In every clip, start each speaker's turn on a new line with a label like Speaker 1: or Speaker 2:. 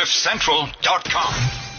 Speaker 1: CliffCentral.com.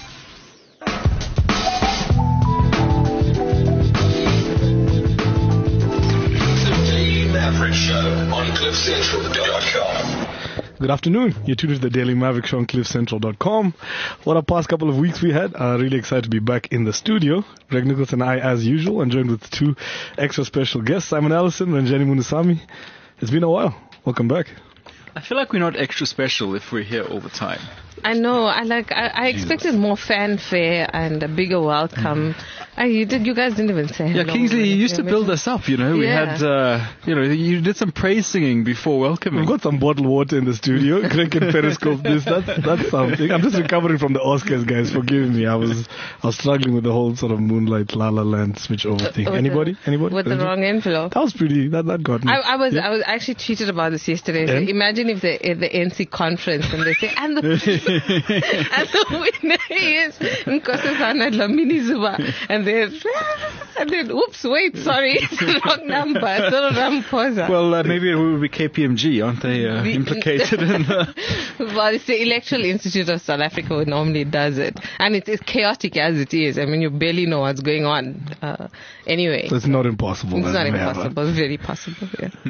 Speaker 1: Maverick Show on CliffCentral.com.
Speaker 2: Good afternoon. You're tuned to the Daily Maverick Show on CliffCentral.com. What a past couple of weeks we had. Really excited to be back in the studio. Greg Nichols and I, as usual, and joined with two extra special guests, Simon Allison and Jenny Munusamy. It's been a while. Welcome back.
Speaker 3: I feel like we're not extra special if we're here all the time.
Speaker 4: I know. I expected more fanfare and a bigger welcome. You guys didn't even say hello.
Speaker 3: Yeah, Kingsley, you used to build us up, We had, you did some praise singing before welcoming.
Speaker 2: We've got some bottled water in the studio. Greg can periscope this. That's something. I'm just recovering from the Oscars, guys. Forgive me. I was struggling with the whole sort of Moonlight La La Land switch over thing. Anybody?
Speaker 4: With the wrong envelope.
Speaker 2: That was pretty. That got me.
Speaker 4: I was actually tweeted about this yesterday. So imagine if the NC conference and they say, and the winner is Nkosazana Dlamini Zuba. And then, oops, wait, sorry, it's the wrong number.
Speaker 3: Well, maybe it will be KPMG, aren't they implicated in the...
Speaker 4: Well, it's the Electoral Institute of South Africa who normally does it. And it's chaotic as it is. I mean, you barely know what's going on. Anyway.
Speaker 2: So it's not impossible.
Speaker 4: It's not impossible. It's very possible,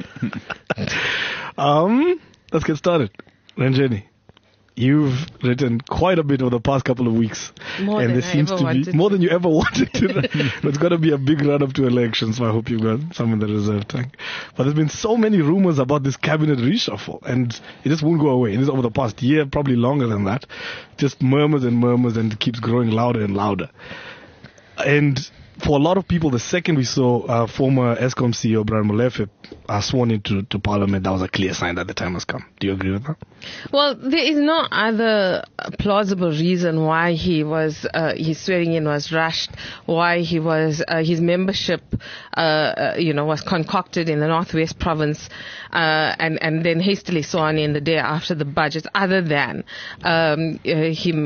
Speaker 2: yeah. Let's get started. Ranjani, you've written quite a bit over the past couple of weeks.
Speaker 4: More than
Speaker 2: you ever wanted to. It's going to be a big run-up to elections, so I hope you've got some in the reserve tank. But there's been so many rumors about this cabinet reshuffle, and it just won't go away. It is over the past year, probably longer than that. Just murmurs, and it keeps growing louder and louder. And for a lot of people, the second we saw former Eskom CEO Brian Molefe sworn into Parliament, that was a clear sign that the time has come. Do you agree with that?
Speaker 4: Well, there is no other plausible reason why his swearing in was rushed, why his membership, was concocted in the Northwest Province, and then hastily sworn in the day after the budget, other than him,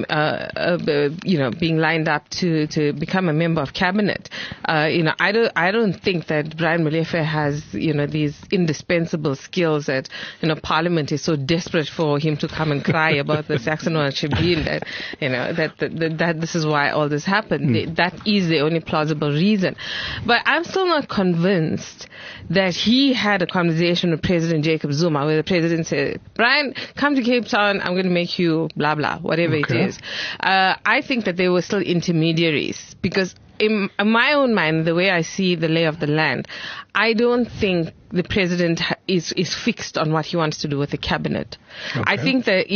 Speaker 4: being lined up to become a member of cabinet. I don't think that Brian Molefe has, these indispensable skills that, Parliament is so desperate for him to come and cry about the Saxon Tribune that this is why all this happened. That is the only plausible reason. But I'm still not convinced that he had a conversation with President Jacob Zuma where the president said, Brian, come to Cape Town, I'm going to make you blah, blah, whatever it is. I think that they were still intermediaries because in my own mind, the way I see the lay of the land, I don't think the president is fixed on what he wants to do with the cabinet. Okay. I think that,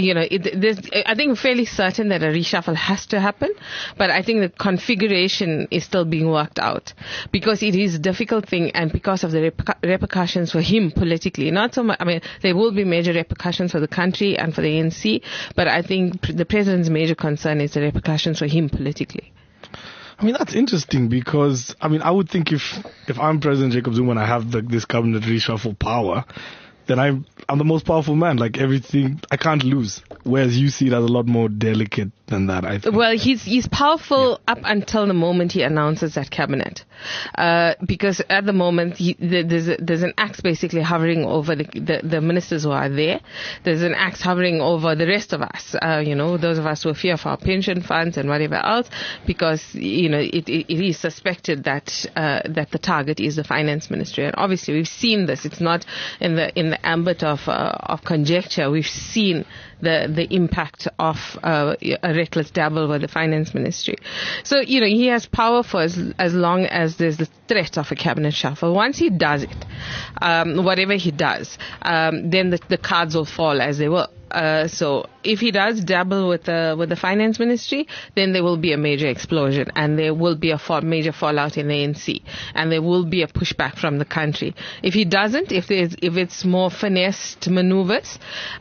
Speaker 4: I think I'm fairly certain that a reshuffle has to happen, but I think the configuration is still being worked out because it is a difficult thing and because of the repercussions for him politically. Not so much, there will be major repercussions for the country and for the ANC, but I think the president's major concern is the repercussions for him politically.
Speaker 2: That's interesting because, I would think if I'm President Jacob Zuma and I have this cabinet reshuffle power, then I'm the most powerful man. Like everything, I can't lose. Whereas you see it as a lot more delicate than that, I think.
Speaker 4: Well, he's powerful up until the moment he announces that cabinet. Because at the moment, there's an axe basically hovering over the ministers who are there. There's an axe hovering over the rest of us, those of us who fear for our pension funds and whatever else, because, it is suspected that the target is the finance ministry. And obviously we've seen this. It's not in the ambit of conjecture. We've seen the impact of a reckless dabble with the finance ministry. So, he has power for as long as there's the threat of a cabinet shuffle. Once he does it, whatever he does, then the cards will fall as they will. So if he does dabble with the finance ministry, then there will be a major explosion and there will be a major fallout in the ANC and there will be a pushback from the country. If he doesn't, if it's more finessed maneuvers,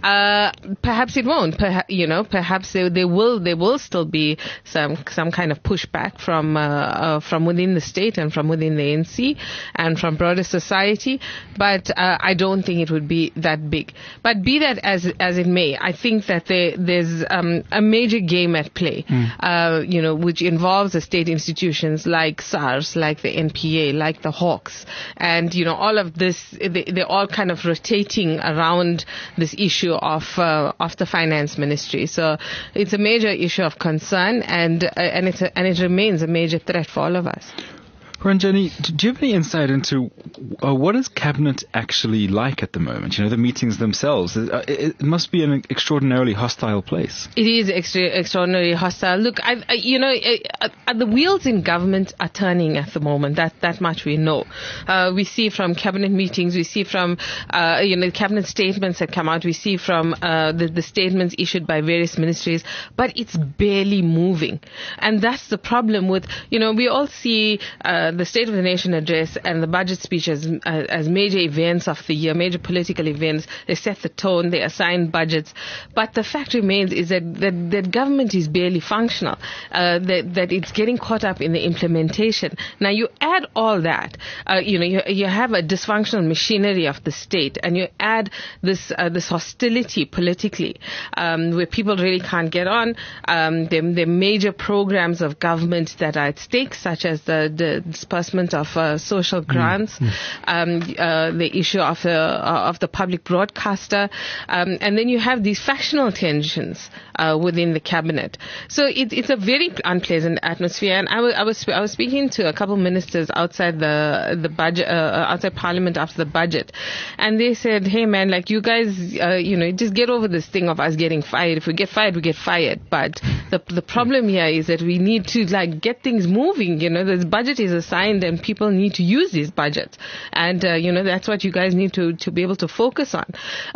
Speaker 4: perhaps it won't. Perhaps there will still be some kind of pushback from within the state and from within the ANC and from broader society. But I don't think it would be that big. But be that as it may, I think that there's a major game at play, which involves the state institutions like SARS, like the NPA, like the Hawks, and all of this. They're all kind of rotating around this issue of the the finance ministry. So it's a major issue of concern, and it remains a major threat for all of us.
Speaker 3: Ranjani, do you have any insight into what is cabinet actually like at the moment? The meetings themselves. It must be an extraordinarily hostile place.
Speaker 4: It is extraordinarily hostile. Look, the wheels in government are turning at the moment. That much we know. We see from cabinet meetings. We see from cabinet statements that come out. We see from the statements issued by various ministries. But it's barely moving, and that's the problem with. We all see the State of the Nation address and the budget speech as major events of the year, major political events. They set the tone, they assign budgets. But the fact remains is that government is barely functional, that it's getting caught up in the implementation. Now you add all that, you have a dysfunctional machinery of the state, and you add this hostility politically, where people really can't get on. There are major programs of government that are at stake, such as the disbursement of social grants, the issue of the public broadcaster, and then you have these factional tensions within the cabinet. So it's a very unpleasant atmosphere. And I was speaking to a couple of ministers outside the budget, outside Parliament after the budget, and they said, "Hey man, like you guys, just get over this thing of us getting fired. If we get fired, we get fired. But the problem here is that we need to get things moving. This budget is assigned, and people need to use these budgets, and that's what you guys need to be able to focus on.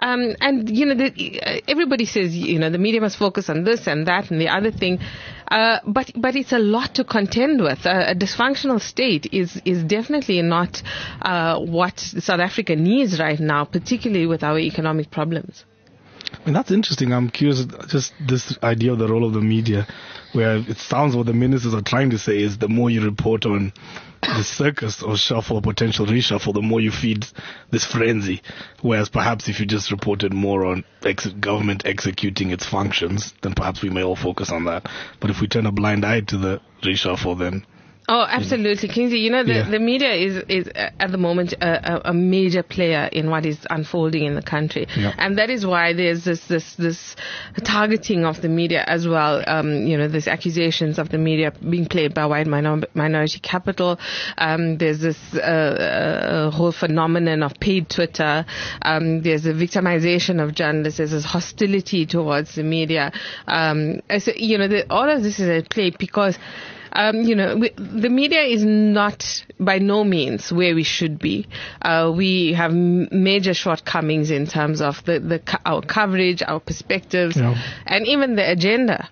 Speaker 4: Everybody says the media must focus on this and that and the other thing, but it's a lot to contend with. A dysfunctional state is definitely not what South Africa needs right now, particularly with our economic problems.
Speaker 2: I mean, that's interesting. I'm curious, just this idea of the role of the media, where it sounds what the ministers are trying to say is the more you report on the circus or shuffle, potential reshuffle, the more you feed this frenzy. Whereas perhaps if you just reported more on government executing its functions, then perhaps we may all focus on that. But if we turn a blind eye to the reshuffle, then...
Speaker 4: Oh, absolutely, Kingsley. The media is at the moment a major player in what is unfolding in the country, and that is why there's this targeting of the media as well. There's accusations of the media being played by white minority capital. There's this whole phenomenon of paid Twitter. There's a victimization of journalists. There's this hostility towards the media. All of this is at play because. The media is not by no means where we should be. We have major shortcomings in terms of our coverage, our perspectives, and even the agenda,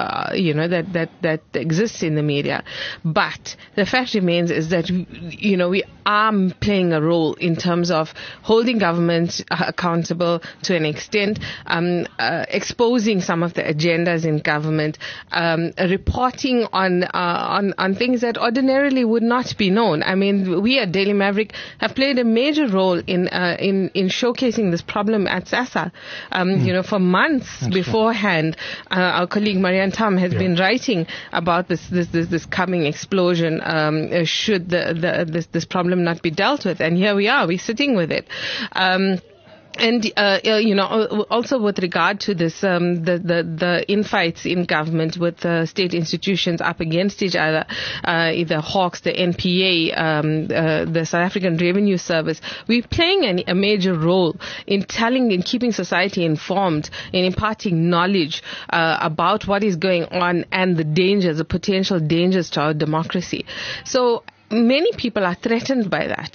Speaker 4: that exists in the media. But the fact remains is that, we are playing a role in terms of holding government accountable to an extent, exposing some of the agendas in government, reporting on things that ordinarily would not be known. I mean, we at Daily Maverick have played a major role in showcasing this problem at SASSA. For months beforehand, our colleague Marianne Tam has been writing about this coming explosion. Should this problem not be dealt with? And here we are. We're sitting with it. And also with regard to this, the infights in government with state institutions up against each other, the Hawks, the NPA, the South African Revenue Service, we're playing a major role in keeping society informed, in imparting knowledge about what is going on and the potential dangers to our democracy. So. Many people are threatened by that.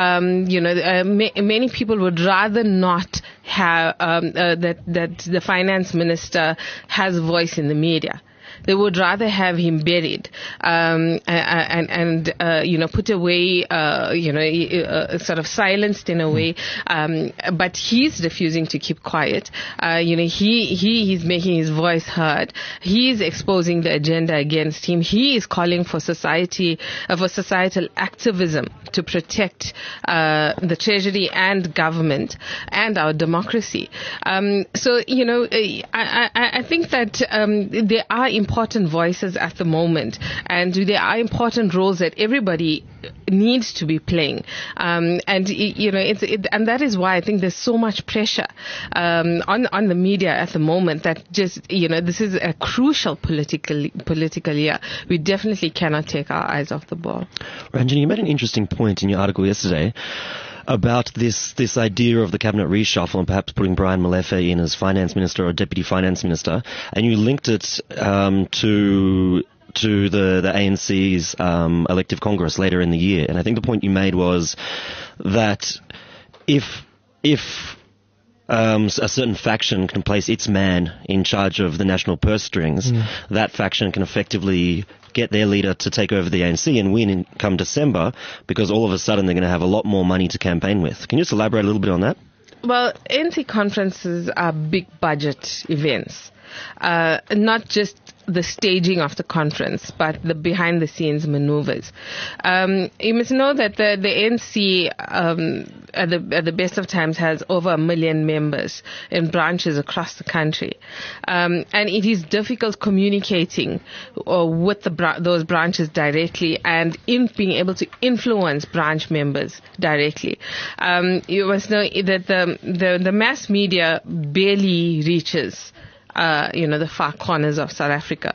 Speaker 4: Many people would rather not have that the finance minister has a voice in the media. They would rather have him buried and put away, sort of silenced in a way. But he's refusing to keep quiet. He's making his voice heard. He's exposing the agenda against him. He is calling for societal activism to protect the treasury and government and our democracy. I think that there are important voices at the moment, and there are important roles that everybody needs to be playing. And that is why I think there's so much pressure on the media at the moment that just, this is a crucial political year. We definitely cannot take our eyes off the ball.
Speaker 5: Ranjini, you made an interesting point in your article yesterday about this idea of the cabinet reshuffle and perhaps putting Brian Molefe in as finance minister or deputy finance minister, and you linked it to the ANC's elective Congress later in the year. And I think the point you made was that if a certain faction can place its man in charge of the national purse strings, that faction can effectively get their leader to take over the ANC and win come December, because all of a sudden they're going to have a lot more money to campaign with. Can you just elaborate a little bit on that?
Speaker 4: Well, ANC conferences are big budget events, not just the staging of the conference, but the behind-the-scenes maneuvers. You must know that the ANC, at the best of times, has over 1 million members in branches across the country, and it is difficult communicating with those branches directly and in being able to influence branch members directly. You must know that the mass media barely reaches the far corners of South Africa.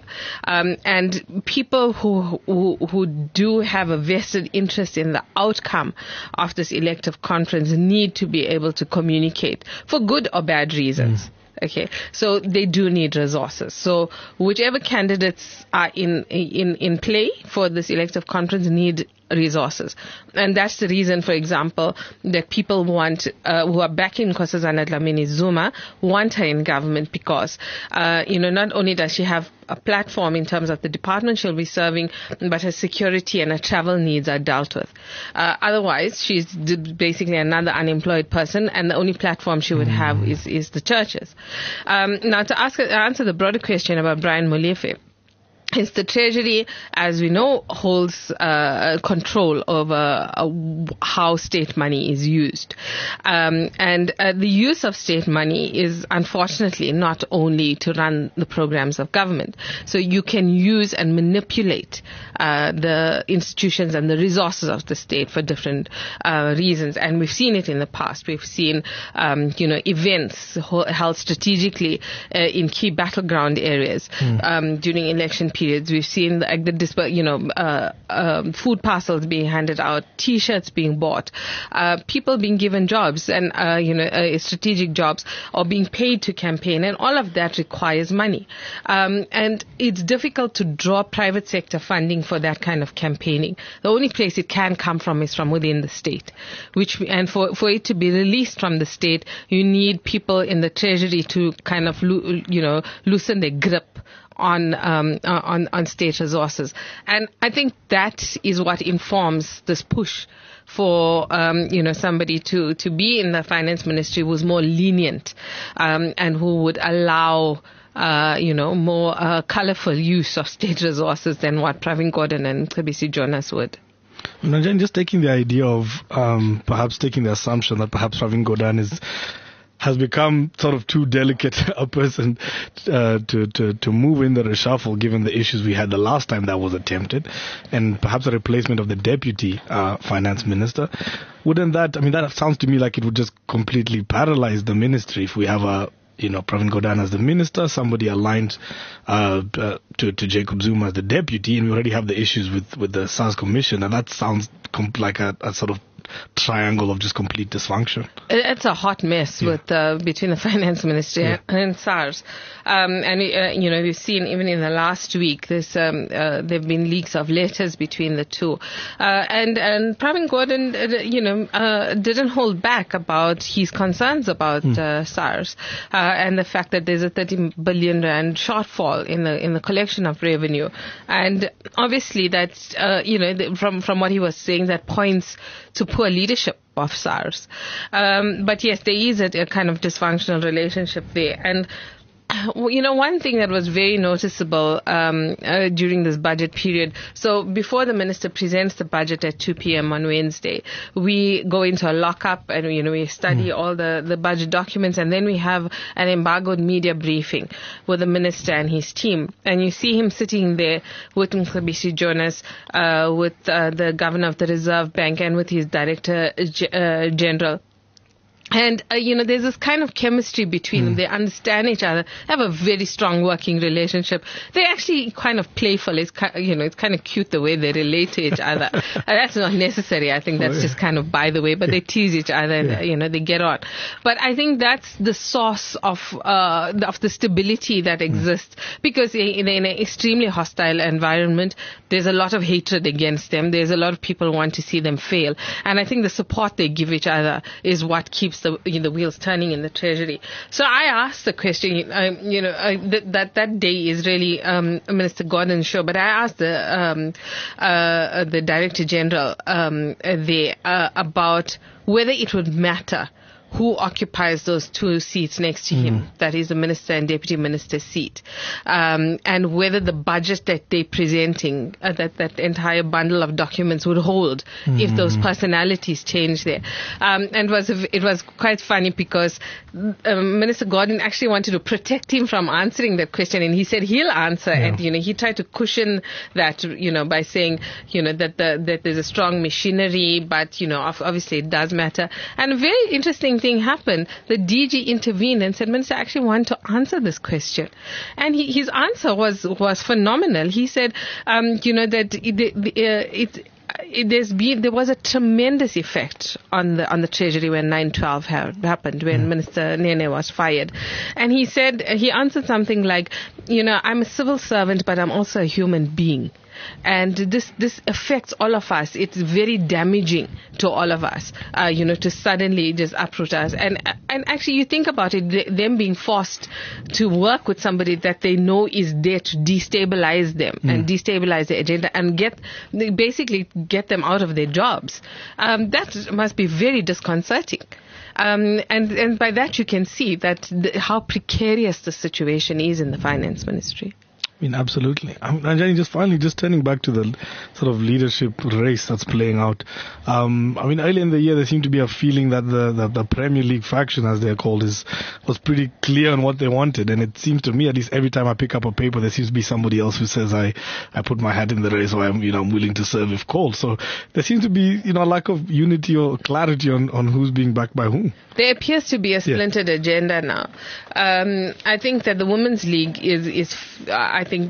Speaker 4: And people who do have a vested interest in the outcome of this elective conference need to be able to communicate for good or bad reasons. Okay, so they do need resources. So whichever candidates are in play for this elective conference need resources. And that's the reason, for example, that people want, who are backing Nkosazana Dlamini-Zuma, want her in government because, not only does she have a platform in terms of the department she'll be serving, but her security and her travel needs are dealt with. Otherwise, she's basically another unemployed person, and the only platform she would have is the churches. Now, to answer the broader question about Brian Molefe, is the Treasury, as we know, holds control over how state money is used. And the use of state money is unfortunately not only to run the programs of government. So you can use and manipulate the institutions and the resources of the state for different reasons. And we've seen it in the past. We've seen, events held strategically in key battleground areas during election periods. We've seen food parcels being handed out, T-shirts being bought, people being given jobs and strategic jobs or being paid to campaign, and all of that requires money. And it's difficult to draw private sector funding for that kind of campaigning. The only place it can come from is from within the state, and for it to be released from the state, you need people in the Treasury to kind of loosen their grip on state resources. And I think that is what informs this push for somebody to be in the finance ministry who's more lenient and who would allow more colorful use of state resources than what Pravin Gordhan and Cebisi Jonas would.
Speaker 2: Just taking the idea of perhaps taking the assumption that perhaps Pravin Gordhan has become sort of too delicate a person to move in the reshuffle, given the issues we had the last time that was attempted, and perhaps a replacement of the deputy finance minister. Wouldn't that, that sounds to me like it would just completely paralyze the ministry if we have Pravin Gordhan as the minister, somebody aligned to Jacob Zuma as the deputy, and we already have the issues with the SARS commission, and that sounds like a sort of triangle of just complete dysfunction.
Speaker 4: It's a hot mess between the finance ministry and SARS. We've seen even in the last week, there have been leaks of letters between the two. And Pravin Gordhan, didn't hold back about his concerns about SARS and the fact that there's a 30 billion rand shortfall in the collection of revenue. And obviously that's, from what he was saying, that points to poor leadership of SARS. But yes, there is a kind of dysfunctional relationship there. And One thing that was very noticeable during this budget period, so before the minister presents the budget at 2 p.m. on Wednesday, we go into a lockup and, we study all the budget documents, and then we have an embargoed media briefing with the minister and his team. And you see him sitting there with Mcebisi Jonas, with the governor of the Reserve Bank, and with his director general. And, there's this kind of chemistry between them. They understand each other, have a very strong working relationship. They're actually kind of playful. It's kind of cute the way they relate to each other. That's not necessary. I think that's just kind of by the way, but they tease each other and, they get on. But I think that's the source of the stability that exists, because in an extremely hostile environment, there's a lot of hatred against them. There's a lot of people who want to see them fail. And I think the support they give each other is what keeps the wheels turning in the treasury. So I asked the question, that day is really Minister Gordon's show, but I asked the Director General there about whether it would matter who occupies those two seats next to him, that is the minister and deputy minister's seat, and whether the budget that they're presenting, that entire bundle of documents would hold if those personalities change there. And it was quite funny because Minister Gordon actually wanted to protect him from answering that question, and he said he'll answer, and he tried to cushion that, by saying, that there's a strong machinery, but obviously it does matter. And a very interesting thing happened. The DG intervened and said, Minister, I actually want to answer this question. And his answer was phenomenal. He said, that there was a tremendous effect on the treasury when 9/12 happened, when Minister Nene was fired. And he said, he answered something like, I'm a civil servant, but I'm also a human being. And this affects all of us. It's very damaging to all of us, to suddenly just uproot us. And actually, you think about it, them being forced to work with somebody that they know is there to destabilize them and destabilize the agenda and basically get them out of their jobs. That must be very disconcerting. And by that you can see that how precarious the situation is in the finance ministry.
Speaker 2: Absolutely. Anjani, just turning back to the sort of leadership race that's playing out. Early in the year, there seemed to be a feeling that the Premier League faction, as they're called, was pretty clear on what they wanted. And it seems to me, at least every time I pick up a paper, there seems to be somebody else who says, I put my hat in the race, or I'm willing to serve if called. So there seems to be, a lack of unity or clarity on who's being backed by whom.
Speaker 4: There appears to be a splintered agenda now. I think that the Women's League is I think,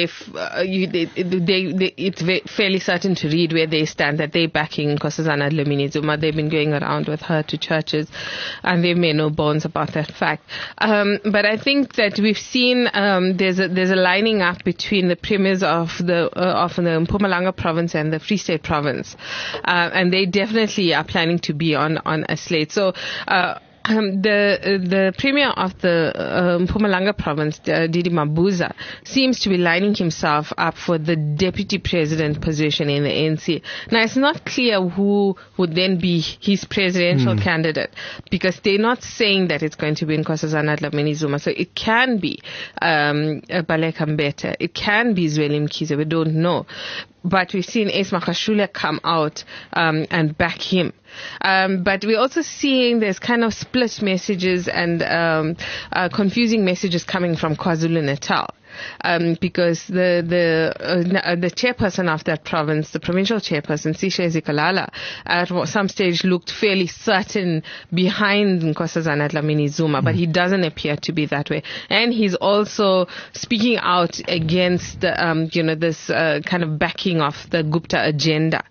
Speaker 4: it's fairly certain to read where they stand, that they're backing Nkosazana Dlamini Zuma. They've been going around with her to churches, and they've made no bones about that fact. But I think that we've seen there's a lining up between the premiers of the Mpumalanga province and the Free State province, and they definitely are planning to be on a slate. So. The premier of the Mpumalanga province, Didi Mabuza, seems to be lining himself up for the deputy president position in the ANC. Now, it's not clear who would then be his presidential candidate, because they're not saying that it's going to be Nkosazana Dlamini Zuma. So it can be Baleka Mbete, it can be Zweli Mkhize, we don't know. But we've seen Ace Makashule come out and back him. But we're also seeing there's kind of split messages and confusing messages coming from KwaZulu-Natal. Because the chairperson of that province, the provincial chairperson, Sishe Zikalala, at some stage looked fairly certain behind Nkosazana Dlamini Zuma, but he doesn't appear to be that way. And he's also speaking out against this kind of backing of the Gupta agenda.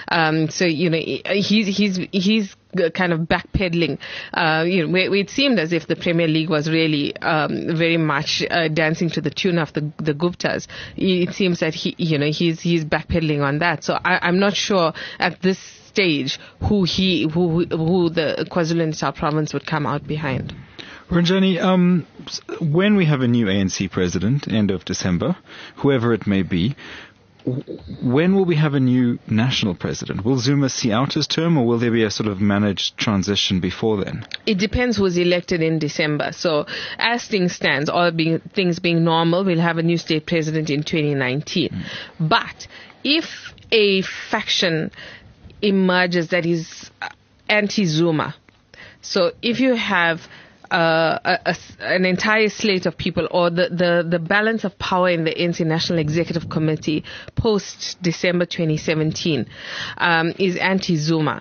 Speaker 4: He's kind of backpedaling, where it seemed as if the Premier League was really very much dancing to the tune of the Guptas. It seems that he's backpedaling on that. So I'm not sure at this stage who the KwaZulu-Natal province would come out behind.
Speaker 3: Ranjani, when we have a new ANC president, end of December, whoever it may be, when will we have a new national president? Will Zuma see out his term, or will there be a sort of managed transition before then?
Speaker 4: It depends who's elected in December. So as things stand, things being normal, we'll have a new state president in 2019. But if a faction emerges that is anti-Zuma, so if you have an entire slate of people, or the balance of power in the ANC National Executive Committee post December 2017 is anti-Zuma.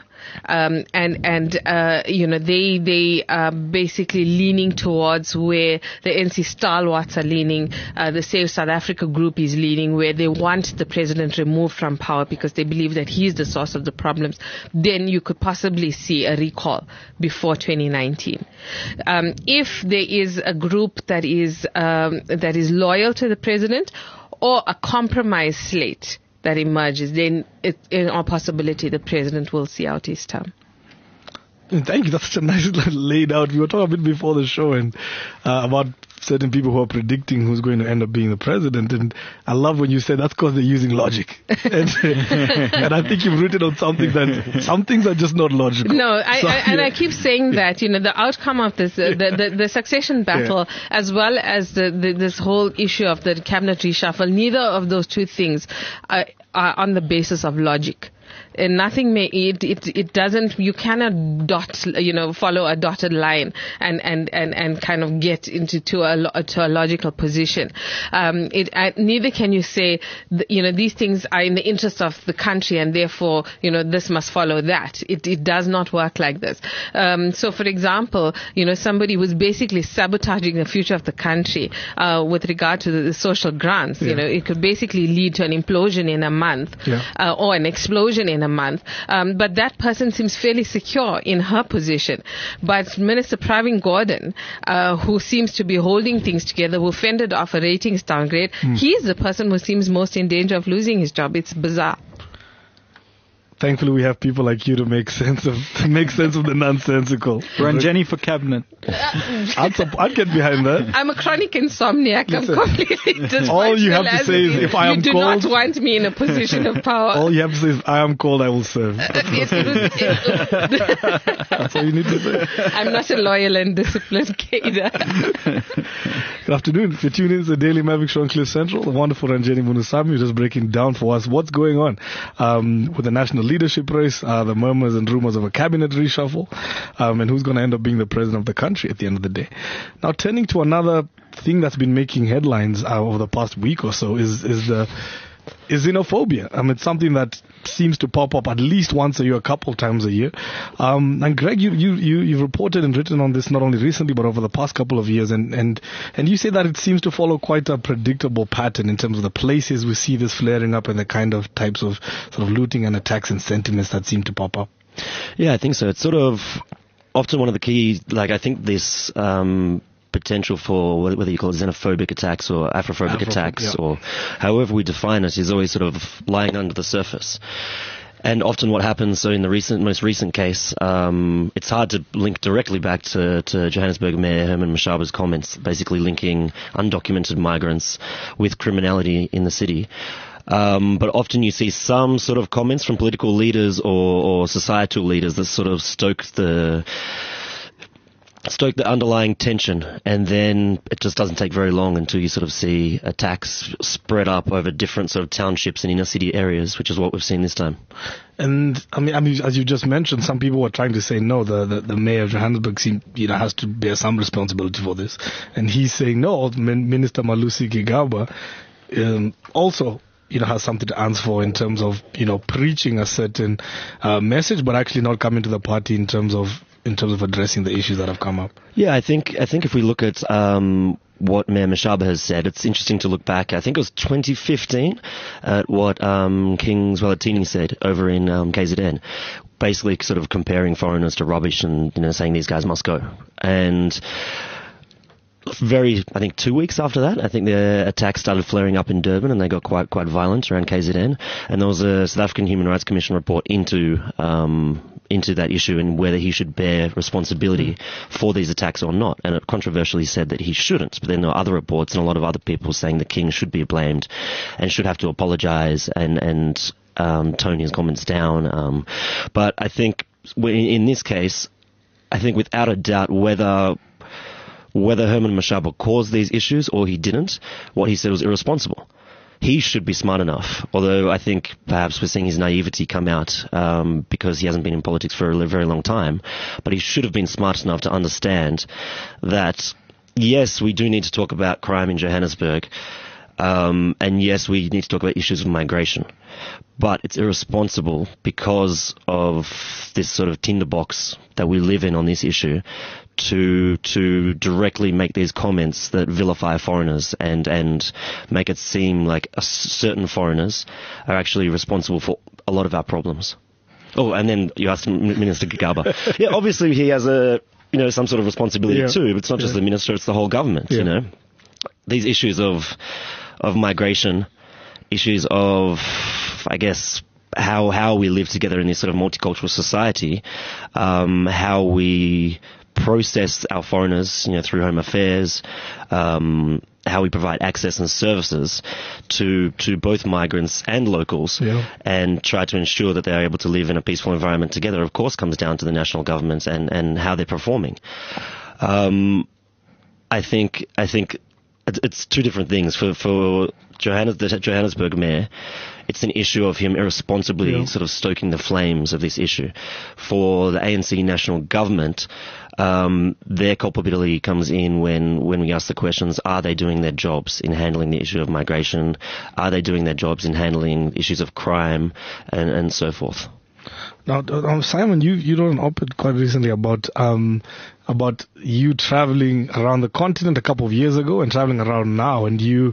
Speaker 4: They are basically leaning towards where the NC stalwarts are leaning, the Save South Africa group is leaning, where they want the president removed from power because they believe that he is the source of the problems. Then you could possibly see a recall before 2019. If there is a group that is loyal to the president, or a compromise slate that emerges, then in all possibility the president will see out his term.
Speaker 2: Thank you. That's such a nice laid out. We were talking a bit before the show and about certain people who are predicting who's going to end up being the president. And I love when you said that's because they're using logic. And I think you've written on something that some things are just not logical.
Speaker 4: No, I keep saying that, the outcome of this, the succession battle, as well as this whole issue of the cabinet reshuffle, neither of those two things are on the basis of logic. And nothing it doesn't, you cannot follow a dotted line and kind of get to a logical position. Neither can you say, these things are in the interest of the country and therefore, this must follow that. It does not work like this. So for example, somebody was basically sabotaging the future of the country, with regard to the social grants. It could basically lead to an implosion in a month, or an explosion in a month, but that person seems fairly secure in her position. But Minister Pravin Gordhan, who seems to be holding things together, who fended off a ratings downgrade, he's the person who seems most in danger of losing his job. It's bizarre.
Speaker 2: Thankfully, we have people like you to make sense of the nonsensical.
Speaker 3: Ranjeni for cabinet.
Speaker 2: I'd get behind that.
Speaker 4: I'm a chronic insomniac. I'm completely dysfunctional.
Speaker 2: All you have to say is, if I am
Speaker 4: you
Speaker 2: called,
Speaker 4: do not want me in a position of power.
Speaker 2: All you have to say is, I am called, I will serve. That's all you need to say.
Speaker 4: I'm not a loyal and disciplined cadre.
Speaker 2: Good afternoon. If you're tuning in to the Daily Maverick Show on Cliff Central, the wonderful Ranjeni Munusamy is just breaking down for us what's going on with the national leadership race, the murmurs and rumors of a cabinet reshuffle, and who's going to end up being the president of the country at the end of the day. Now, turning to another thing that's been making headlines over the past week or so is xenophobia. It's something that seems to pop up at least once a year, a couple times a year. And Greg, you've reported and written on this not only recently but over the past couple of years, and you say that it seems to follow quite a predictable pattern in terms of the places we see this flaring up and the kind of types of sort of looting and attacks and sentiments that seem to pop up.
Speaker 5: Yeah, I think so. It's sort of often one of the key, I think this potential for whether you call it xenophobic attacks or Afrophobic attacks, or however we define it, is always sort of lying under the surface. And often what happens, so in the most recent case, it's hard to link directly back to Johannesburg Mayor Herman Mashaba's comments, basically linking undocumented migrants with criminality in the city. But often you see some sort of comments from political leaders or societal leaders that sort of stoke the underlying tension, and then it just doesn't take very long until you sort of see attacks spread up over different sort of townships and inner city areas, which is what we've seen this time.
Speaker 2: And I mean, as you just mentioned, some people were trying to say no. The mayor of Johannesburg has to bear some responsibility for this, and he's saying no. Minister Malusi Gigaba also has something to answer for in terms of preaching a certain message, but actually not coming to the party in terms of addressing the issues that have come up.
Speaker 5: Yeah, I think if we look at what Mayor Mashaba has said, it's interesting to look back. I think it was 2015 at what King Zwelithini said over in KZN, basically sort of comparing foreigners to rubbish and saying these guys must go. And I think 2 weeks after that, I think the attacks started flaring up in Durban, and they got quite violent around KZN. And there was a South African Human Rights Commission report into that issue and whether he should bear responsibility for these attacks or not. And it controversially said that he shouldn't. But then there were other reports and a lot of other people saying the king should be blamed and should have to apologize and tone his comments down. But I think in this case, I think without a doubt, whether Herman Mashaba caused these issues or he didn't, what he said was irresponsible. He should be smart enough, although I think perhaps we're seeing his naivety come out because he hasn't been in politics for a very long time, but he should have been smart enough to understand that, yes, we do need to talk about crime in Johannesburg, and yes, we need to talk about issues of migration, but it's irresponsible because of this sort of tinderbox that we live in on this issue to directly make these comments that vilify foreigners and make it seem like certain foreigners are actually responsible for a lot of our problems. Oh, and then you asked Minister Gigaba. Yeah, obviously he has some sort of responsibility too, but it's not just the minister, it's the whole government, These issues of migration, issues of, I guess, how we live together in this sort of multicultural society, how we process our foreigners, through Home Affairs, how we provide access and services to both migrants and locals, and try to ensure that they are able to live in a peaceful environment together, of course, comes down to the national government and how they're performing. I think it's two different things. For the Johannesburg mayor, it's an issue of him irresponsibly sort of stoking the flames of this issue. For the ANC national government, their culpability comes in when we ask the questions, are they doing their jobs in handling the issue of migration? Are they doing their jobs in handling issues of crime and so forth?
Speaker 2: Now, Simon, you wrote an op-ed quite recently about you traveling around the continent a couple of years ago and traveling around now, and you're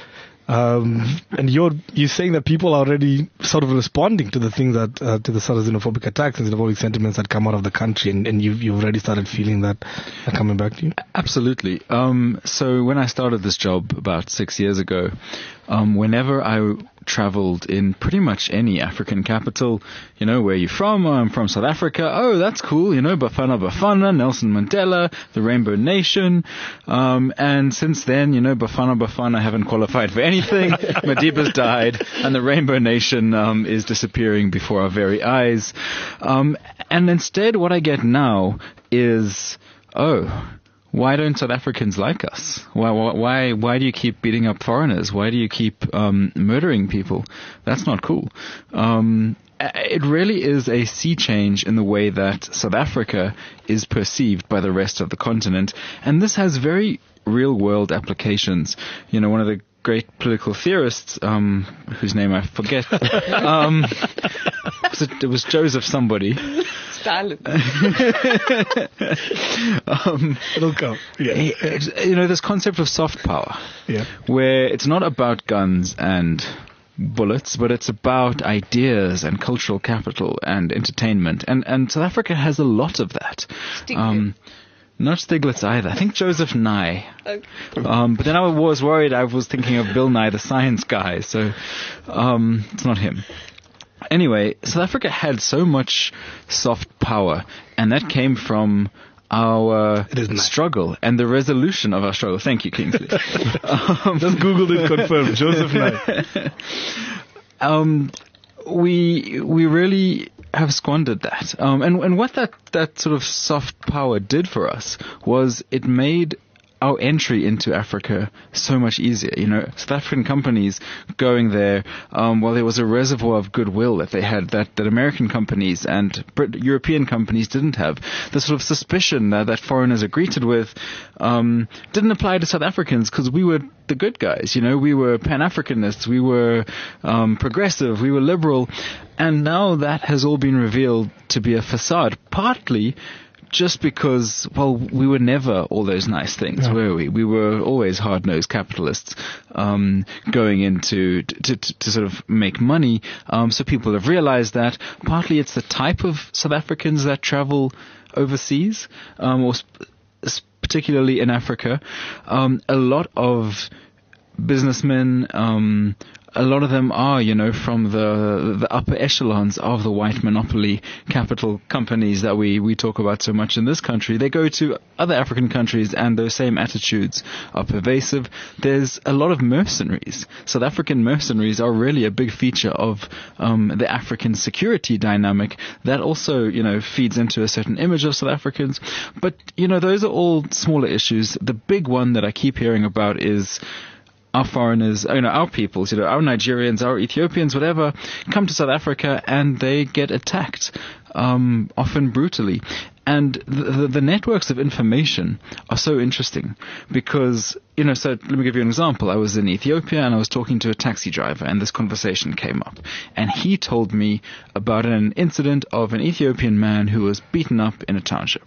Speaker 2: saying that people are already sort of responding to the things that to the sort of xenophobic attacks and xenophobic sentiments that come out of the country, and you've already started feeling that coming back to you.
Speaker 3: Absolutely. So when I started this job about 6 years ago, whenever I traveled in pretty much any African capital, where are you from? Oh, I'm from South Africa. Oh, that's cool. Bafana Bafana, Nelson Mandela, the Rainbow Nation. And since then, Bafana Bafana haven't qualified for anything. Madiba's died and the Rainbow Nation is disappearing before our very eyes. And instead what I get now is, why don't South Africans like us? Why do you keep beating up foreigners? Why do you keep murdering people? That's not cool. It really is a sea change in the way that South Africa is perceived by the rest of the continent, and this has very real-world applications. One of the great political theorists, whose name I forget, it was Joseph somebody.
Speaker 4: Stalin.
Speaker 2: It'll come. Yeah.
Speaker 3: This concept of soft power, where it's not about guns and bullets, but it's about ideas and cultural capital and entertainment. And South Africa has a lot of that. Not Stiglitz either. I think Joseph Nye. Okay. But then I was worried. I was thinking of Bill Nye, the science guy. So it's not him. Anyway, South Africa had so much soft power, and that came from our struggle and the resolution of our struggle. Thank you, Kingsley.
Speaker 2: Just Googled it, confirmed. Joseph Nye.
Speaker 3: We really have squandered that. And what that sort of soft power did for us was it made our entry into Africa so much easier. South African companies going there, there was a reservoir of goodwill that they had that American companies and European companies didn't have. The sort of suspicion that foreigners are greeted with didn't apply to South Africans because we were the good guys. We were Pan-Africanists, we were progressive, we were liberal, and now that has all been revealed to be a facade, partly just because, we were never all those nice things, were we? We were always hard-nosed capitalists going into to sort of make money. So people have realized that. Partly it's the type of South Africans that travel overseas, or particularly in Africa, a lot of businessmen, a lot of them are, from the upper echelons of the white monopoly capital companies that we talk about so much in this country. They go to other African countries and those same attitudes are pervasive. There's a lot of mercenaries. South African mercenaries are really a big feature of the African security dynamic that also, feeds into a certain image of South Africans. But, those are all smaller issues. The big one that I keep hearing about is our foreigners, our peoples, our Nigerians, our Ethiopians, whatever, come to South Africa and they get attacked, often brutally. And the networks of information are so interesting because, so let me give you an example. I was in Ethiopia and I was talking to a taxi driver and this conversation came up. And he told me about an incident of an Ethiopian man who was beaten up in a township.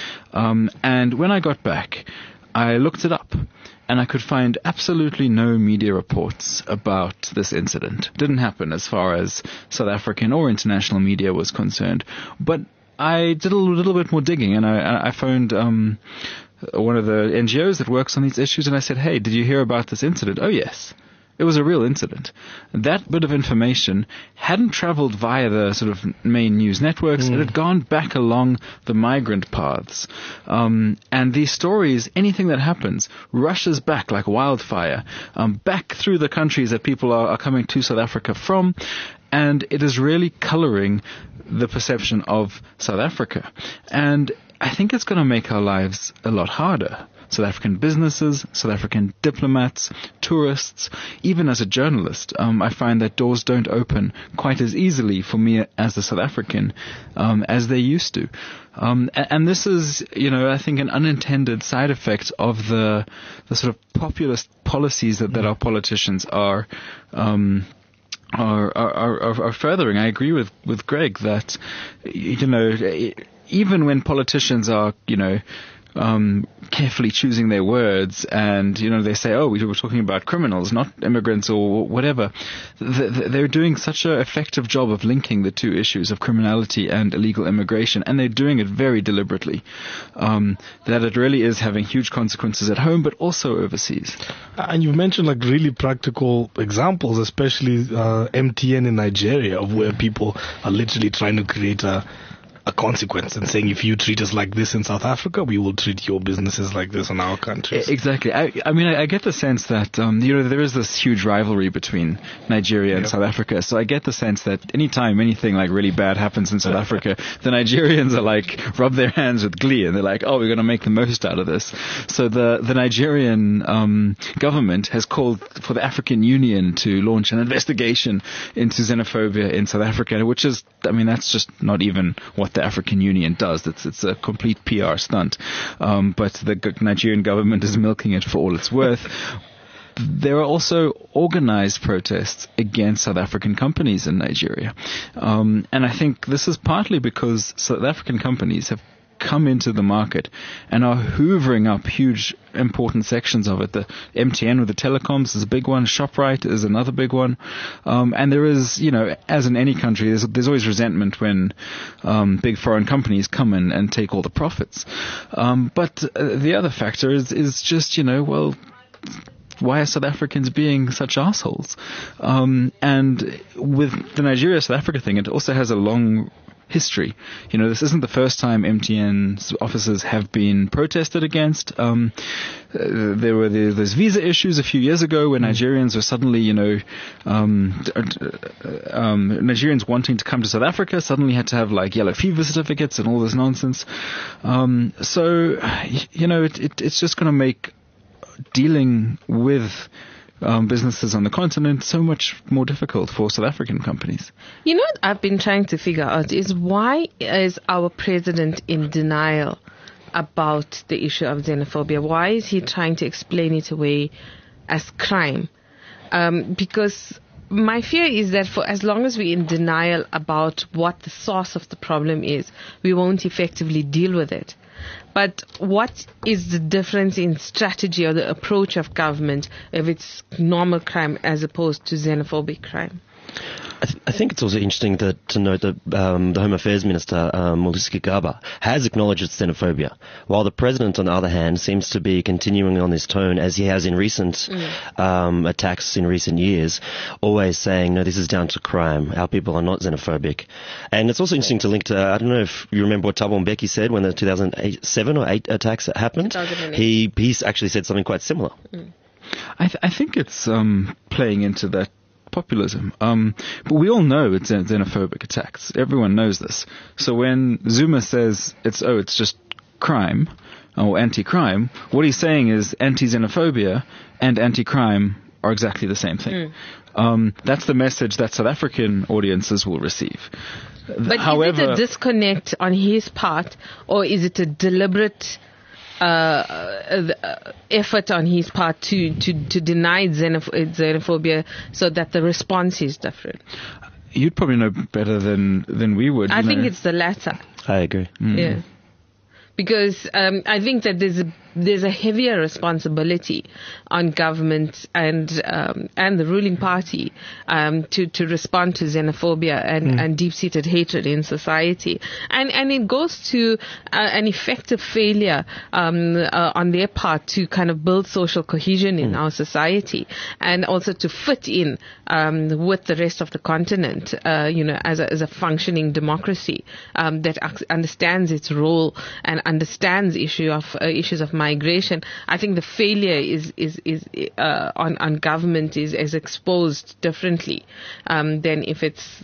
Speaker 3: And when I got back, I looked it up. And I could find absolutely no media reports about this incident. Didn't happen as far as South African or international media was concerned. But I did a little bit more digging, and I phoned one of the NGOs that works on these issues, and I said, hey, did you hear about this incident? Oh, yes. It was a real incident. That bit of information hadn't traveled via the sort of main news networks. It had gone back along the migrant paths. And these stories, anything that happens, rushes back like wildfire, back through the countries that people are coming to South Africa from. And it is really coloring the perception of South Africa. And I think it's going to make our lives a lot harder. South African businesses, South African diplomats, tourists, even as a journalist, I find that doors don't open quite as easily for me as a South African as they used to. And this is, I think an unintended side effect of the sort of populist policies that our politicians are furthering. I agree with Greg that, even when politicians are, carefully choosing their words and, they say, oh, we were talking about criminals, not immigrants or whatever. They're doing such an effective job of linking the two issues of criminality and illegal immigration, and they're doing it very deliberately, that it really is having huge consequences at home, but also overseas.
Speaker 2: And you mentioned like really practical examples, especially MTN in Nigeria, of where people are literally trying to create a consequence and saying, if you treat us like this in South Africa, we will treat your businesses like this in our countries.
Speaker 3: Exactly. I get the sense that, there is this huge rivalry between Nigeria and South Africa. So I get the sense that anytime anything like really bad happens in South Africa, the Nigerians are like, rub their hands with glee and they're like, oh, we're going to make the most out of this. So the Nigerian government has called for the African Union to launch an investigation into xenophobia in South Africa, which is, that's just not even what the African Union does. It's a complete PR stunt. But the Nigerian government is milking it for all it's worth. There are also organized protests against South African companies in Nigeria. And I think this is partly because South African companies have come into the market and are hoovering up huge important sections of it. The MTN with the telecoms is a big one. ShopRite is another big one. And there is, as in any country, there's always resentment when big foreign companies come in and take all the profits. But the other factor is just, why are South Africans being such assholes? And with the Nigeria-South Africa thing, it also has a long history. This isn't the first time MTN's offices have been protested against. There were those visa issues a few years ago where Nigerians were suddenly, Nigerians wanting to come to South Africa suddenly had to have like yellow fever certificates and all this nonsense. So, it's just going to make dealing with businesses on the continent so much more difficult for South African companies.
Speaker 4: What I've been trying to figure out is, why is our president in denial about the issue of xenophobia? Why is he trying to explain it away as crime? Because my fear is that for as long as we're in denial about what the source of the problem is, we won't effectively deal with it. But what is the difference in strategy or the approach of government if it's normal crime as opposed to xenophobic crime?
Speaker 5: I think it's also interesting to note that the Home Affairs Minister, Molisi Kigaba, has acknowledged its xenophobia, while the President, on the other hand, seems to be continuing on this tone, as he has in recent attacks in recent years, always saying, no, this is down to crime. Our people are not xenophobic. And it's also interesting to link to, I don't know if you remember what Thabo Mbeki said when the 2007 or 8 attacks happened.
Speaker 4: 2008.
Speaker 5: He actually said something quite similar.
Speaker 3: I think it's playing into that populism. But we all know it's xenophobic attacks. Everyone knows this. So when Zuma says it's just crime or anti-crime, what he's saying is anti-xenophobia and anti-crime are exactly the same thing. That's the message that South African audiences will receive.
Speaker 4: But is it a disconnect on his part, or is it a deliberate effort on his part to deny xenophobia so that the response is different?
Speaker 3: You'd probably know better than we would.
Speaker 4: I think it's the latter.
Speaker 5: I agree.
Speaker 4: Yeah. Because I think that there's a heavier responsibility on government and the ruling party to respond to xenophobia and deep-seated hatred in society, and it goes to an effective failure on their part to kind of build social cohesion in our society, and also to fit in with the rest of the continent, as a functioning democracy that understands its role and understands issues of migration. I think the failure is on government is exposed differently than if it's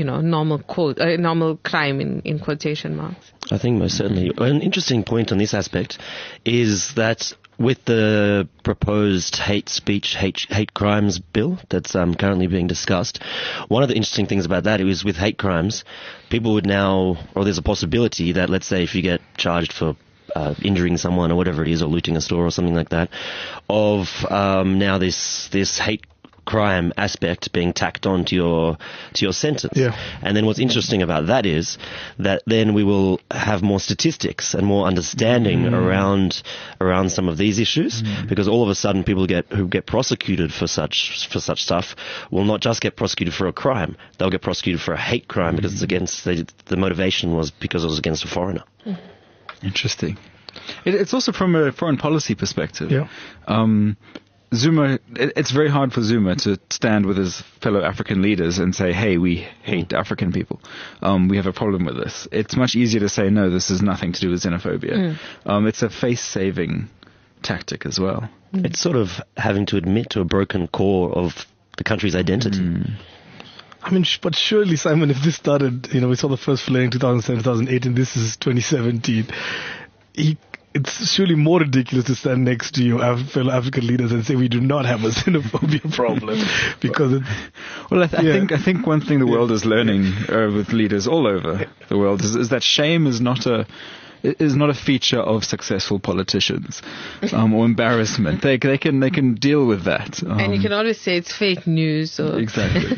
Speaker 4: normal crime in quotation marks.
Speaker 5: I think most certainly. An interesting point on this aspect is that with the proposed hate crimes bill that's currently being discussed, one of the interesting things about that is with hate crimes, people would now, or there's a possibility that, let's say, if you get charged for injuring someone or whatever it is, or looting a store or something like that, of now this hate crime aspect being tacked on to your sentence.
Speaker 2: Yeah.
Speaker 5: And then what's interesting about that is that then we will have more statistics and more understanding around some of these issues, because all of a sudden people who get prosecuted for such stuff will not just get prosecuted for a crime, they'll get prosecuted for a hate crime because it's against the motivation was because it was against a foreigner.
Speaker 3: Interesting. It's also from a foreign policy perspective.
Speaker 2: Yeah.
Speaker 3: Zuma, it's very hard for Zuma to stand with his fellow African leaders and say, hey, we hate African people. We have a problem with this. It's much easier to say, no, this has nothing to do with xenophobia. It's a face-saving tactic as well.
Speaker 5: It's sort of having to admit to a broken core of the country's identity.
Speaker 2: I mean, but surely, Simon, if this started, we saw the first flare in 2007, 2008, and this is 2017, it's surely more ridiculous to stand next to your fellow African leaders and say we do not have a xenophobia problem, because it's...
Speaker 3: Well, I think one thing the world is learning with leaders all over the world is that shame is not a feature of successful politicians, or embarrassment. They can deal with that.
Speaker 4: And you can always say it's fake news. Or
Speaker 3: Exactly.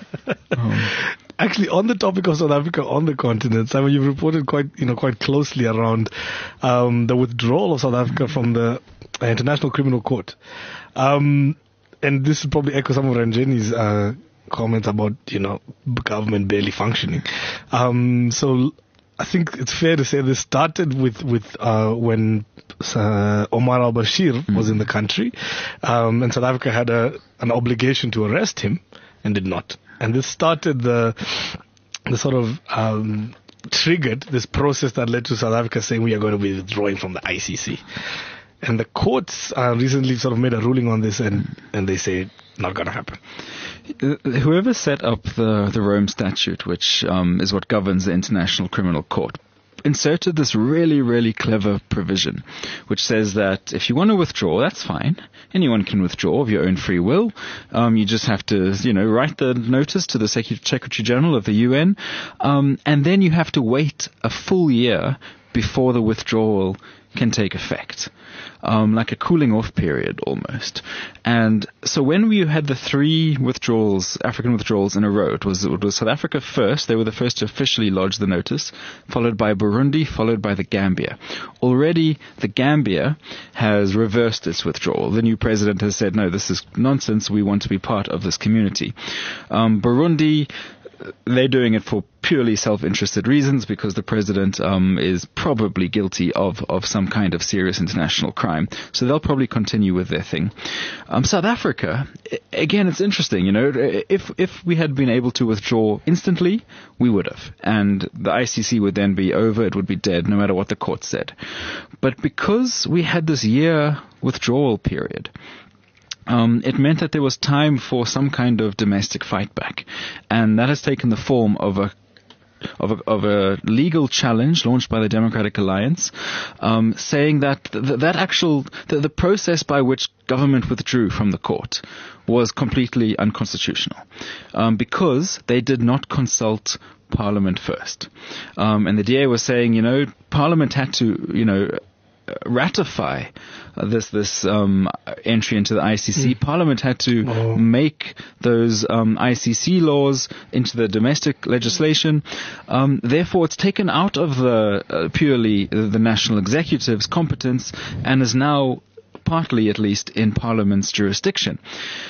Speaker 2: Actually, on the topic of South Africa on the continent, Simon, you've reported quite closely around the withdrawal of South Africa from the International Criminal Court, and this will probably echo some of Ranjeni's comments about government barely functioning. So I think it's fair to say this started with when Omar al-Bashir was in the country, and South Africa had an obligation to arrest him and did not. And this started the sort of triggered this process that led to South Africa saying we are going to be withdrawing from the ICC. And the courts recently sort of made a ruling on this, and they say not going to happen.
Speaker 3: Whoever set up the Rome Statute, which is what governs the International Criminal Court, inserted this really, really clever provision, which says that if you want to withdraw, that's fine. Anyone can withdraw of your own free will. You just have to, write the notice to the Secretary General of the UN, and then you have to wait a full year before the withdrawal can take effect. Like a cooling off period almost. And so when we had the 3 withdrawals, African withdrawals in a row, it was South Africa first. They were the first to officially lodge the notice, followed by Burundi, followed by the Gambia. Already the Gambia has reversed its withdrawal. The new president has said, no, this is nonsense. We want to be part of this community. Burundi, they're doing it for purely self-interested reasons because the president is probably guilty of some kind of serious international crime. So they'll probably continue with their thing. South Africa, again, it's interesting. If we had been able to withdraw instantly, we would have. And the ICC would then be over. It would be dead, no matter what the court said. But because we had this year withdrawal period, it meant that there was time for some kind of domestic fight back. And that has taken the form of a legal challenge launched by the Democratic Alliance, saying that the process by which government withdrew from the court was completely unconstitutional, because they did not consult Parliament first. And the DA was saying, Parliament had to, ratify this entry into the ICC. Parliament had to make those ICC laws into the domestic legislation. Therefore, it's taken out of the purely the national executive's competence and is now partly, at least, in Parliament's jurisdiction.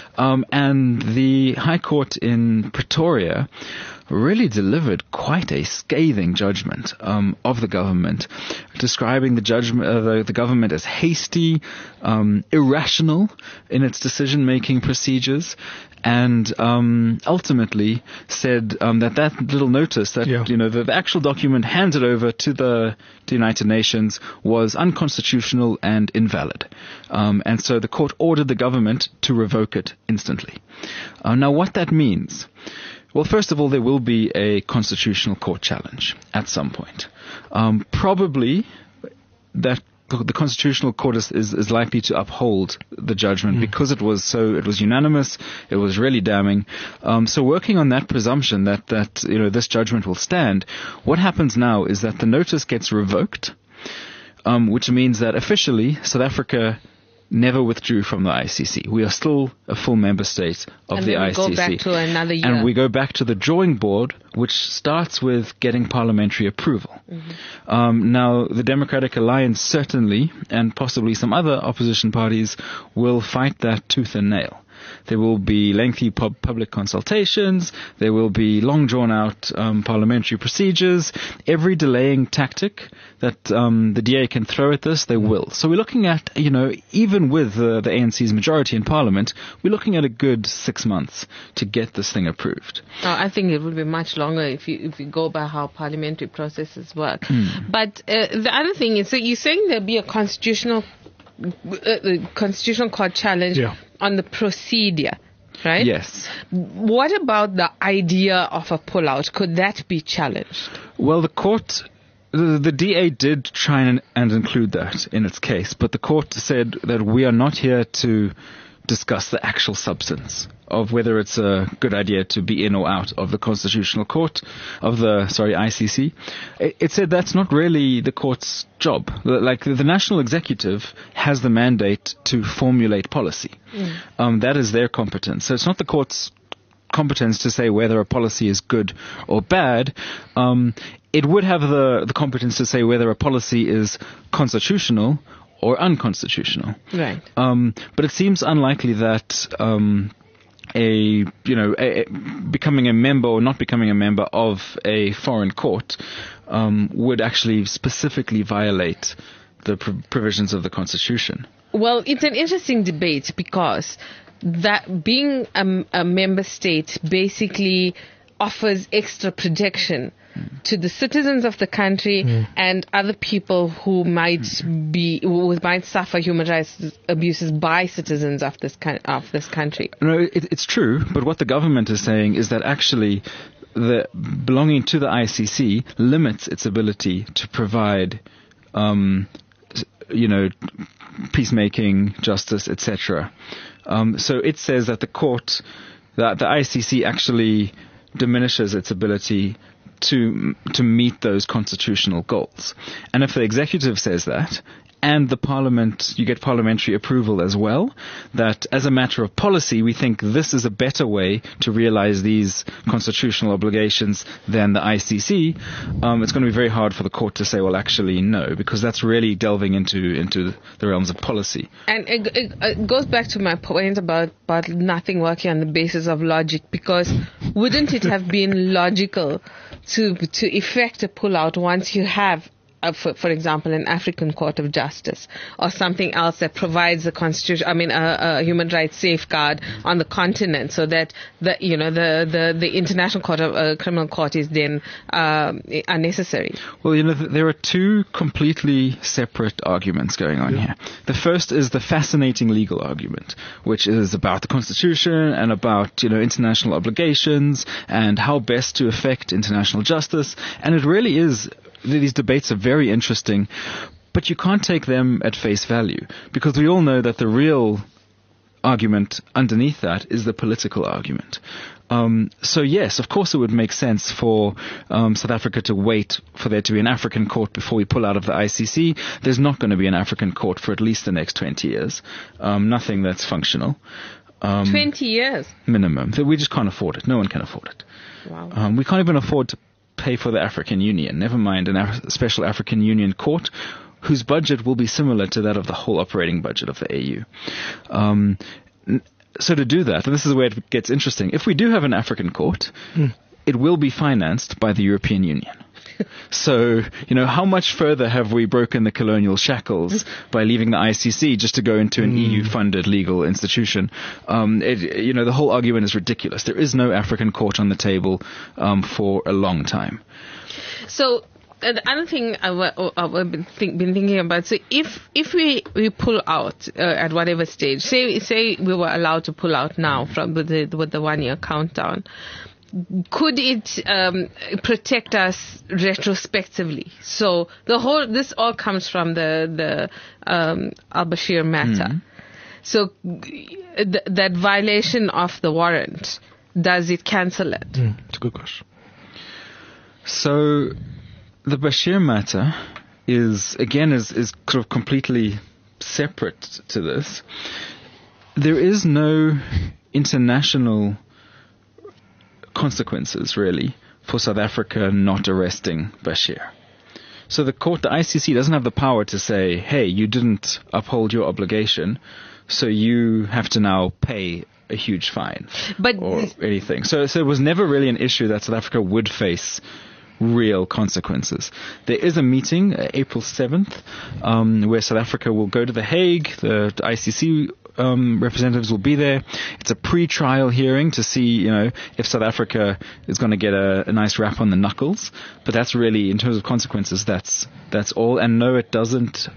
Speaker 3: And the High Court in Pretoria really delivered quite a scathing judgment of the government, describing the government as hasty, irrational in its decision-making procedures, and ultimately said that little notice, the actual document handed over to the United Nations was unconstitutional and invalid. And so the court ordered the government to revoke it instantly. Now, what that means... Well, first of all, there will be a constitutional court challenge at some point. Probably that the constitutional court is likely to uphold the judgment because it was unanimous. It was really damning. So working on that presumption that this judgment will stand, what happens now is that the notice gets revoked, which means that officially South Africa never withdrew from the ICC. We are still a full member state of the ICC. And
Speaker 4: we go back to another year.
Speaker 3: And we go back to the drawing board, which starts with getting parliamentary approval. Now, the Democratic Alliance certainly, and possibly some other opposition parties, will fight that tooth and nail. There will be lengthy public consultations. There will be long drawn-out parliamentary procedures. Every delaying tactic that the DA can throw at this, they will. So we're looking at, even with the ANC's majority in Parliament, we're looking at a good 6 months to get this thing approved.
Speaker 4: I think it would be much longer if you go by how parliamentary processes work. But the other thing is, so you're saying there'll be a constitutional court challenge on the procedure, right?
Speaker 3: Yes.
Speaker 4: What about the idea of a pullout? Could that be challenged?
Speaker 3: Well, the court, the DA did try and include that in its case, but the court said that we are not here to discuss the actual substance of whether it's a good idea to be in or out of the Constitutional Court, ICC. It said that's not really the court's job. Like, the national executive has the mandate to formulate policy. That is their competence. So it's not the court's competence to say whether a policy is good or bad. It would have the competence to say whether a policy is constitutional or unconstitutional.
Speaker 4: Right.
Speaker 3: But it seems unlikely that becoming a member or not becoming a member of a foreign court would actually specifically violate the provisions of the Constitution.
Speaker 4: Well, it's an interesting debate because that being a member state basically offers extra protection to the citizens of the country and other people who might suffer human rights abuses by citizens of this country.
Speaker 3: No, it's true, but what the government is saying is that actually the belonging to the ICC limits its ability to provide peacemaking, justice, etc. So it says that the ICC actually diminishes its ability to meet those constitutional goals. And if the executive says that, and the parliament, you get parliamentary approval as well, that as a matter of policy, we think this is a better way to realize these constitutional obligations than the ICC, it's going to be very hard for the court to say, well, actually, no, because that's really delving into the realms of policy.
Speaker 4: And it goes back to my point about nothing working on the basis of logic, because wouldn't it have been logical to effect a pullout once you have, for example, an African Court of Justice or something else that provides a human rights safeguard on the continent, so that the International Court of Criminal Court is then unnecessary?
Speaker 3: Well, there are two completely separate arguments going on here. The first is the fascinating legal argument, which is about the Constitution and about international obligations and how best to effect international justice, and it really is. These debates are very interesting, but you can't take them at face value, because we all know that the real argument underneath that is the political argument. So yes, of course it would make sense for South Africa to wait for there to be an African court before we pull out of the ICC. There's not going to be an African court for at least the next 20 years. Nothing that's functional.
Speaker 4: 20 years?
Speaker 3: Minimum. We just can't afford it. No one can afford it.
Speaker 4: Wow.
Speaker 3: We can't even afford to pay for the African Union, never mind a special African Union court whose budget will be similar to that of the whole operating budget of the AU. So to do that, and this is where it gets interesting, if we do have an African court, it will be financed by the European Union. So, how much further have we broken the colonial shackles by leaving the ICC just to go into an EU-funded legal institution? The whole argument is ridiculous. There is no African court on the table for a long time.
Speaker 4: So, the other thing I've been thinking about, so if we pull out at whatever stage, say we were allowed to pull out now with the 1 year countdown, could it protect us retrospectively? So this all comes from the al-Bashir matter. So that violation of the warrant, does it cancel it?
Speaker 2: It's a good question.
Speaker 3: So the Bashir matter is sort of completely separate to this. There is no international consequences, really, for South Africa not arresting Bashir. So the ICC doesn't have the power to say, hey, you didn't uphold your obligation, so you have to now pay a huge fine or anything. So it was never really an issue that South Africa would face real consequences. There is a meeting, April 7th, where South Africa will go to The Hague. The ICC representatives will be there. It's a pre-trial hearing to see, if South Africa is going to get a nice rap on the knuckles. But that's really, in terms of consequences, that's all. And no, it doesn't.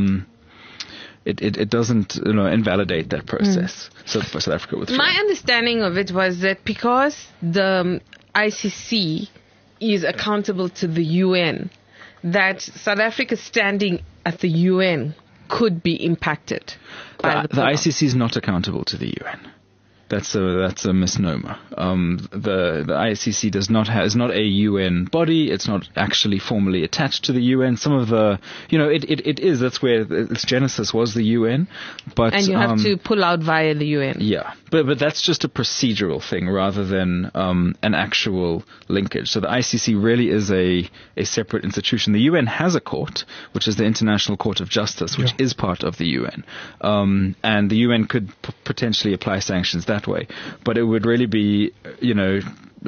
Speaker 3: It doesn't, invalidate that process. So for South Africa, with
Speaker 4: my understanding of it was that because the ICC is accountable to the UN, that South Africa's standing at the UN could be impacted by the
Speaker 3: ICC is not accountable to the UN. That's a misnomer. The ICC is not a UN body. It's not actually formally attached to the UN. Some of the, it is. That's where its genesis was, the UN. But
Speaker 4: and you have to pull out via the UN.
Speaker 3: Yeah, but that's just a procedural thing rather than an actual linkage. So the ICC really is a separate institution. The UN has a court, which is the International Court of Justice, which is part of the UN, and the UN could potentially apply sanctions that way, but it would really be, it's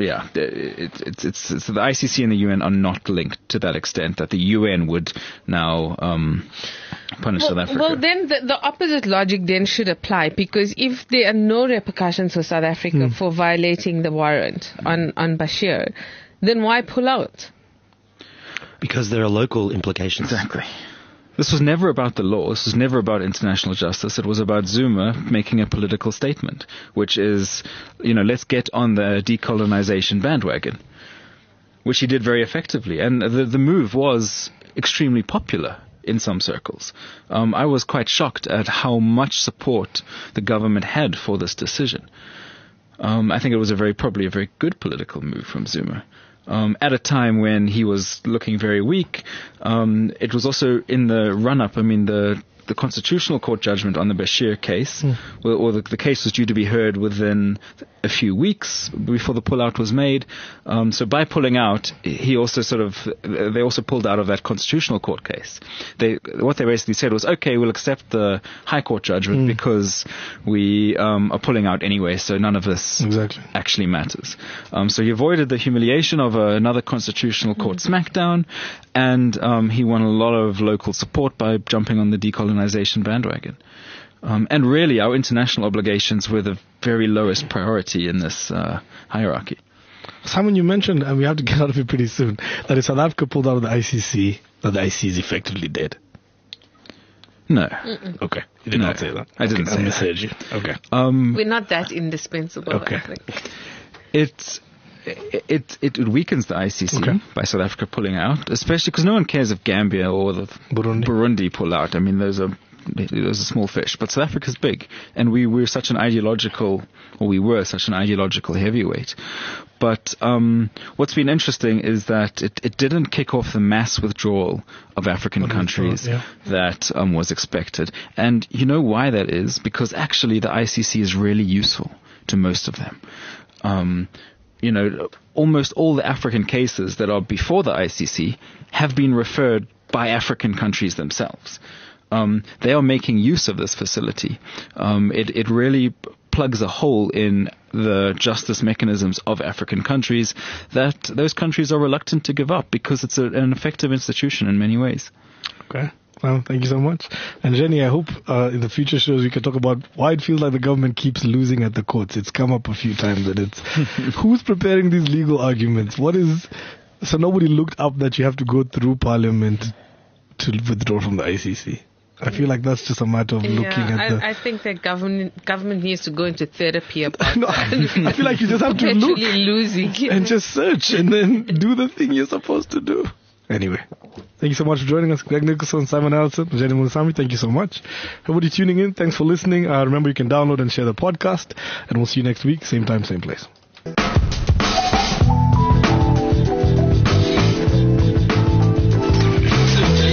Speaker 3: the ICC and the UN are not linked to that extent that the UN would now punish South Africa.
Speaker 4: Well, then the opposite logic then should apply, because if there are no repercussions for South Africa for violating the warrant on Bashir, then why pull out?
Speaker 5: Because there are local implications.
Speaker 3: Exactly. This was never about the law. This was never about international justice. It was about Zuma making a political statement, which is, let's get on the decolonization bandwagon, which he did very effectively. And the move was extremely popular in some circles. I was quite shocked at how much support the government had for this decision. I think it was probably a very good political move from Zuma. At a time when he was looking very weak, it was also in the run-up. I mean, the Constitutional Court judgment on the Bashir case, or the case was due to be heard within a few weeks before the pullout was made. So by pulling out, they also pulled out of that Constitutional Court case. What they basically said was, okay, we'll accept the High Court judgment because we are pulling out anyway, so none of this actually matters. So he avoided the humiliation of another Constitutional Court smackdown, and he won a lot of local support by jumping on the decolonization bandwagon. And really, our international obligations were the very lowest priority in this hierarchy.
Speaker 2: Simon, you mentioned, and we have to get out of it pretty soon, that if South Africa pulled out of the ICC, that the ICC is effectively dead.
Speaker 3: No.
Speaker 2: Okay. You did not say that.
Speaker 3: I didn't say that.
Speaker 2: I misheard you. Okay.
Speaker 4: We're not that indispensable,
Speaker 2: Okay.
Speaker 4: I think.
Speaker 3: It weakens the ICC by South Africa pulling out, especially because no one cares if Gambia or the Burundi pull out. I mean, those are small fish, but South Africa's big, and we were such an ideological heavyweight. But what's been interesting is that it didn't kick off the mass withdrawal of African countries that was expected. And you know why that is? Because actually the ICC is really useful to most of them. Almost all the African cases that are before the ICC have been referred by African countries themselves. They are making use of this facility. It really plugs a hole in the justice mechanisms of African countries that those countries are reluctant to give up because it's an effective institution in many ways.
Speaker 2: Okay. Well, thank you so much. And Jenny, I hope in the future shows we can talk about why it feels like the government keeps losing at the courts. It's come up a few times that it's who's preparing these legal arguments? So nobody looked up that you have to go through Parliament to withdraw from the ICC. I feel like that's just a matter of looking at
Speaker 4: I think that government needs to go into therapy about
Speaker 2: No, I feel like you just have to look
Speaker 4: losing
Speaker 2: and just search and then do the thing you're supposed to do. Anyway, thank you so much for joining us. Greg Nicholson, Simon Allison, Jenny Mulusamy, thank you so much. Everybody tuning in, thanks for listening. Remember, you can download and share the podcast, and we'll see you next week, same time, same place.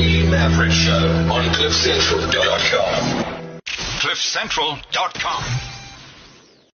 Speaker 1: Maverick Show on CliffCentral.com.
Speaker 6: CliffCentral.com.